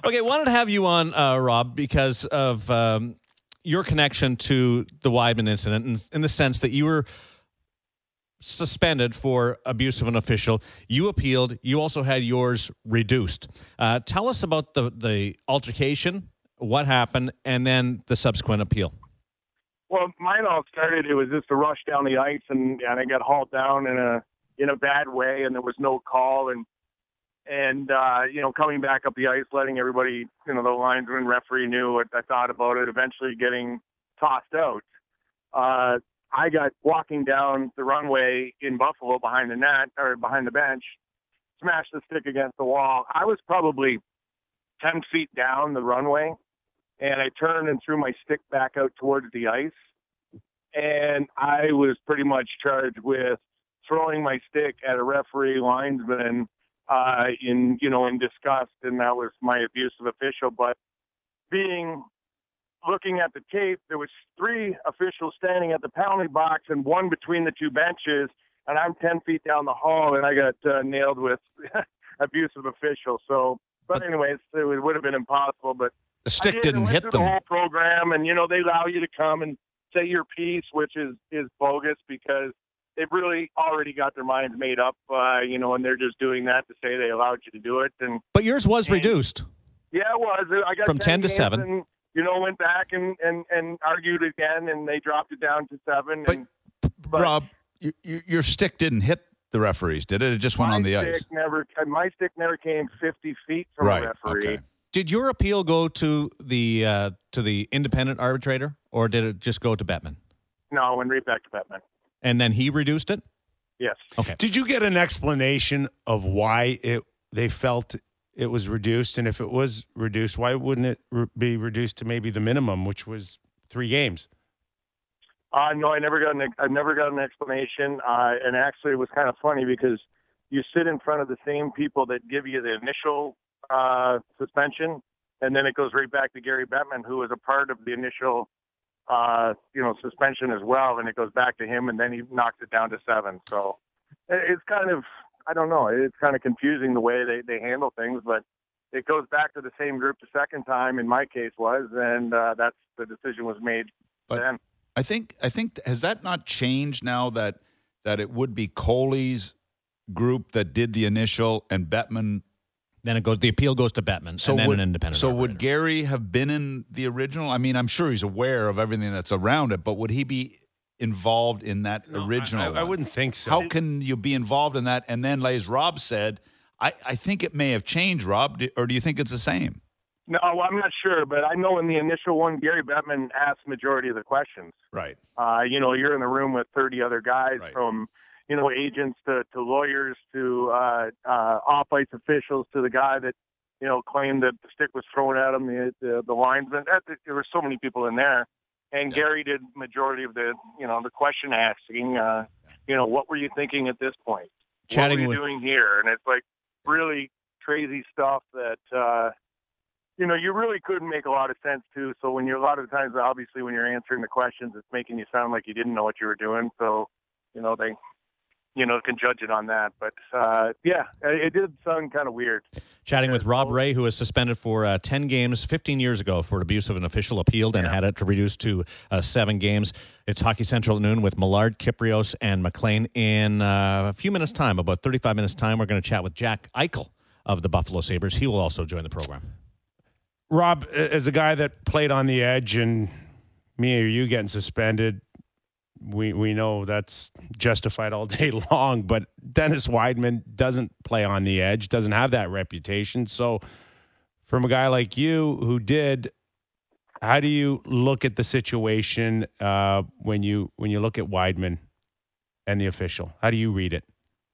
Okay, wanted to have you on, Rob, because of your connection to the Weidman incident, in the sense that you were suspended for abuse of an official. You appealed. You also had yours reduced. Tell us about the altercation, what happened, and then the subsequent appeal. Well, mine all started, it was just a rush down the ice, and I got hauled down in a bad way, and there was no call, and coming back up the ice, letting everybody, the linesman, referee knew what I thought about it, eventually getting tossed out. I got walking down the runway in Buffalo behind the net, or behind the bench, smashed the stick against the wall. I was probably 10 feet down the runway, and I turned and threw my stick back out towards the ice. And I was pretty much charged with throwing my stick at a referee linesman in disgust, and that was my abuse of official. But looking at the tape, there was 3 officials standing at the penalty box and 1 between the 2 benches, and I'm 10 feet down the hall, and I got nailed with abuse of official. So, but anyways, it would have been impossible. But the stick didn't hit them. The whole program, and they allow you to come and say your piece, which is bogus, because they've really already got their minds made up, and they're just doing that to say they allowed you to do it. But yours was reduced. Yeah, it was. I got from 10 to 7. And, went back and argued again, and they dropped it down to 7. But Rob, your stick didn't hit the referees, did it? It just went on the ice. My stick never came 50 feet from the referee. Okay. Did your appeal go to the independent arbitrator, or did it just go to Bettman? No, it went right back to Bettman. And then he reduced it? Yes. Okay. Did you get an explanation of why they felt it was reduced? And if it was reduced, why wouldn't it be reduced to maybe the minimum, which was 3 games? No, I never got an explanation. And actually, it was kind of funny because you sit in front of the same people that give you the initial suspension, and then it goes right back to Gary Bettman, who was a part of the initial suspension as well, and it goes back to him, and then he knocks it down to 7. So it's kind of, I don't know, it's kind of confusing the way they handle things, but it goes back to the same group the second time, in my case was, and that's the decision was made then. I think has that not changed now that it would be Coley's group that did the initial and Bettman? Then the appeal goes to Bettman, and then an independent. So operator. would Gary have been in the original? I mean, I'm sure he's aware of everything that's around it, but would he be involved in that original? I wouldn't think so. How can you be involved in that? And then, as Rob said, I think it may have changed, Rob, or do you think it's the same? No, I'm not sure, but I know in the initial one, Gary Bettman asked majority of the questions. Right. You're in the room with 30 other guys, from agents to lawyers to off-ice officials to the guy that claimed that the stick was thrown at him, the linesman. There were so many people in there, and Gary did majority of the the question asking. What were you thinking at this point? What were you doing here? And it's like really crazy stuff that you really couldn't make a lot of sense to. So when a lot of times, obviously, when you're answering the questions, it's making you sound like you didn't know what you were doing. So they can judge it on that. But, it did sound kind of weird. Chatting with Rob Ray, who was suspended for 10 games 15 years ago for abuse of an official, appealed and had it reduced to 7 games. It's Hockey Central at noon with Millard, Kiprios, and McLean. In a few minutes' time, about 35 minutes' time, we're going to chat with Jack Eichel of the Buffalo Sabres. He will also join the program. Rob, as a guy that played on the edge, and me or you getting suspended, we know that's justified all day long, but Dennis Weidman doesn't play on the edge, doesn't have that reputation. So from a guy like you who did, how do you look at the situation when you look at Weidman and the official? How do you read it?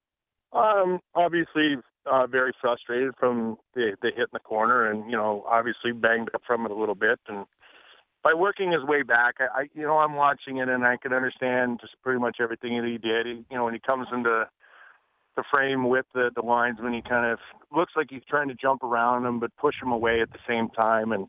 Obviously, very frustrated from the hit in the corner, and obviously banged up from it a little bit. And by working his way back, I'm watching it, and I can understand just pretty much everything that he did. When he comes into the frame with the linesman, he kind of looks like he's trying to jump around him, but push him away at the same time. And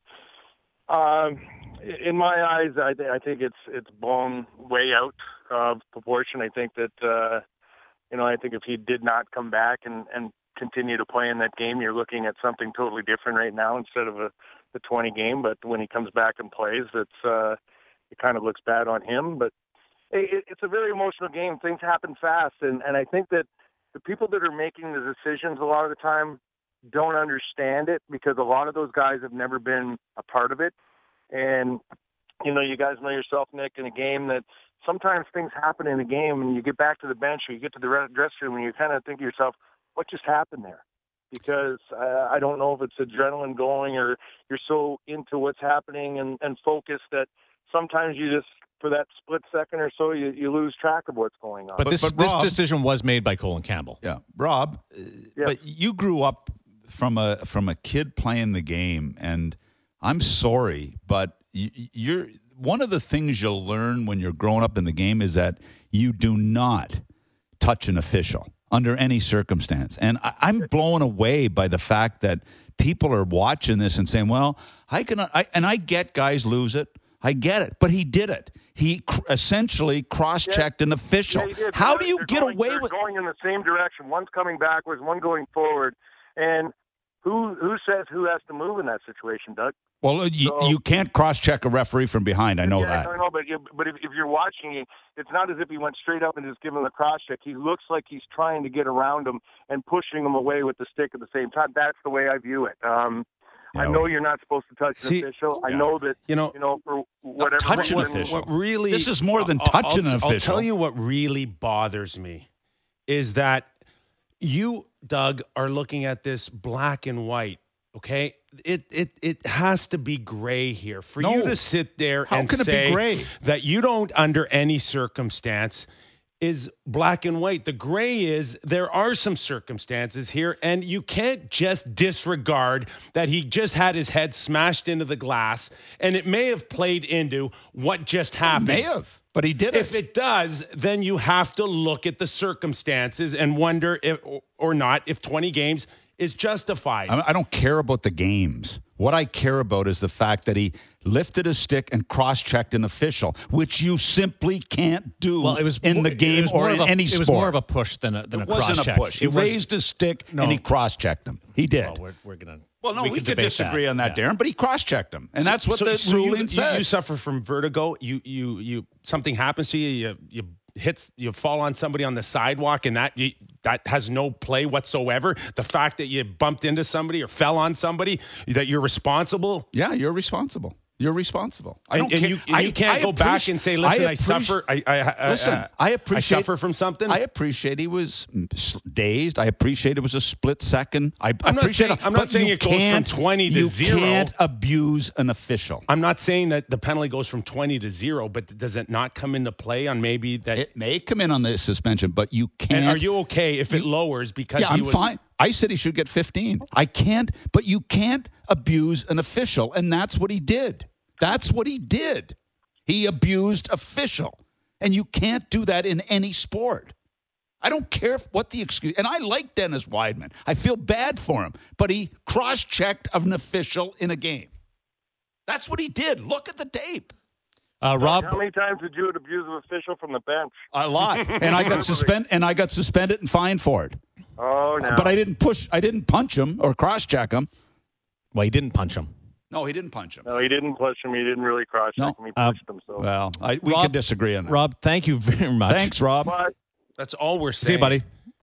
in my eyes, I think it's blown way out of proportion. I think that I think if he did not come back and continue to play in that game. You're looking at something totally different right now instead of the 20 game. But when he comes back and plays, it kind of looks bad on him. But it's a very emotional game. Things happen fast, and I think that the people that are making the decisions a lot of the time don't understand it, because a lot of those guys have never been a part of it. And, you guys know yourself, Nick, in a game that sometimes things happen in a game and you get back to the bench or you get to the dressing room and you kind of think to yourself, what just happened there? Because I don't know if it's adrenaline going or you're so into what's happening and focused that sometimes you just, for that split second or so, you lose track of what's going on. But this decision was made by Colin Campbell. Yeah. Rob, but you grew up from a kid playing the game, and I'm sorry, but you're one of the things you'll learn when you're growing up in the game is that you do not touch an official under any circumstance. And I'm blown away by the fact that people are watching this and saying, well, I get guys lose it. I get it. But he did it. He essentially cross-checked an official. Yeah, How do you get away with going in the same direction? One's coming backwards, one going forward. And who says who has to move in that situation, Doug? Well, you can't cross-check a referee from behind. I know that. I know, but if you're watching, it's not as if he went straight up and just given him the cross-check. He looks like he's trying to get around him and pushing him away with the stick at the same time. That's the way I view it. I know you're not supposed to touch an official. I know that, for whatever touch an reason. official. What really, this is more than touching an official. I'll tell you what really bothers me is that you, Doug, are looking at this black and white. Okay, it has to be gray here for you to sit there and say that you don't, under any circumstance, is black and white. The gray is there are some circumstances here, and you can't just disregard that he just had his head smashed into the glass, and it may have played into what just happened. It may have, but he did it. If it does, then you have to look at the circumstances and wonder if or not if 20 games is justified. I don't care about the games. What I care about is the fact that he lifted a stick and cross-checked an official, which you simply can't do in the game or in any sport. It was more of a push than a cross-check. It wasn't a push. He raised his stick and he cross-checked him. He did. Well, we're gonna. Well, no, we could disagree on that, Darren, but he cross-checked him, and that's what the ruling said. You suffer from vertigo. You something happens to you. You fall on somebody on the sidewalk, and that has no play whatsoever. The fact that you bumped into somebody or fell on somebody, that you're responsible. Yeah, you're responsible. You're responsible. You can't go back and say, "Listen, I suffer. I suffer from something." I appreciate he was dazed. I appreciate it was a split second. I'm not saying it goes from 20 to 0. You can't abuse an official. I'm not saying that the penalty goes from 20 to 0, but does it not come into play on maybe that? It may come in on the suspension, but you can't. And are you okay if it lowers because I'm fine. I said he should get 15. I can't, but you can't abuse an official, and that's what he did. That's what he did. He abused official, and you can't do that in any sport. I don't care what the excuse. And I like Dennis Wideman. I feel bad for him, but he cross-checked an official in a game. That's what he did. Look at the tape. Rob, how many times did you abuse an official from the bench? A lot, and I got suspended and fined for it. Oh no! But I didn't punch him or cross-check him. Well, he didn't punch him. No, he didn't punch him. No, he didn't push him. He didn't really cross-check him. He pushed him. So. Well, we could disagree on that. Rob, thank you very much. Thanks, Rob. But that's all we're saying. See you, buddy.